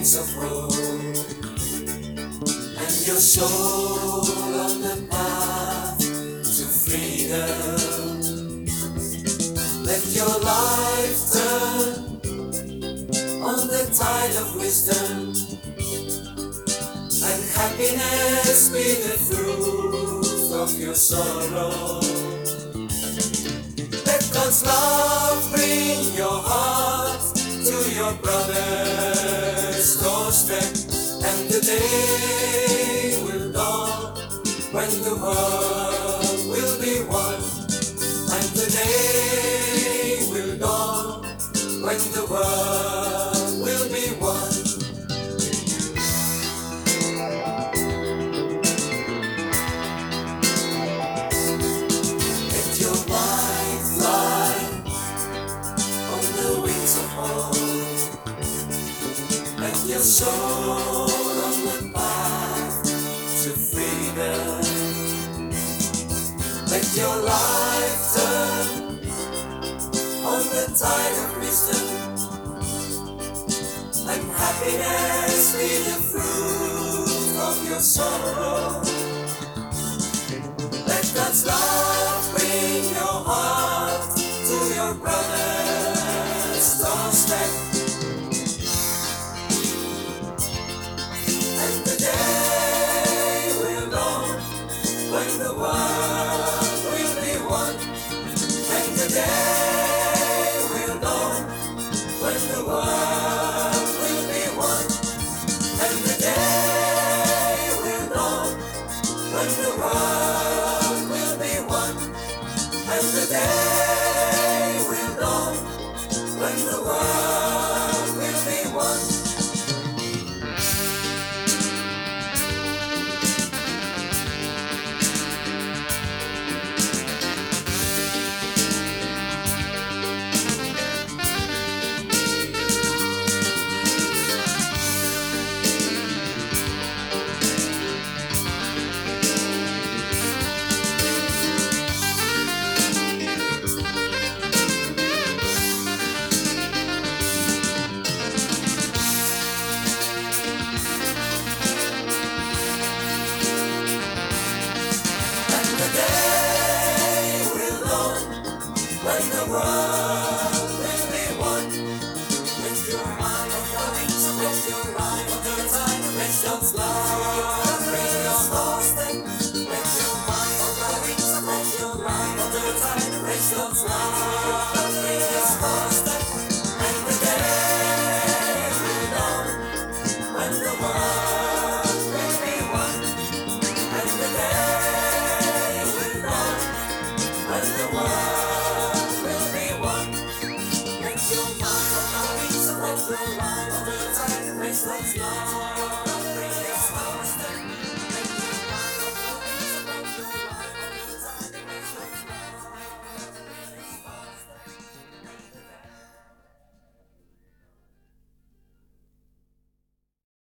wings of hope, and your soul on the path to freedom. Let your life turn on the tide of wisdom, and happiness be the fruit of your sorrow. Let God's love bring your heart to your brother's doorstep, and the day will dawn when the world will be one. And the day will dawn when the world will be one. Let your light fly on the wings of hope, and your soul on the path to freedom. Let your life turn on the tide of wisdom, and happiness be the fruit of your sorrow. Let God's love bring your heart to your brother's doorstep, and the day will dawn when the world will be one. And the day will dawn when the world will be one. And the day will dawn when the world will be one. And the day will dawn when the world will be one. When the world will be one, let your mind on the wings, let your life on the tide, let God's love bring your doorstep. Let your mind on the wings, let your life on the tide, let God's love bring your doorstep. And the day will dawn when the world will be one, and the day will dawn when the world. Let your life on the wings, let your life on the tide, let God's love.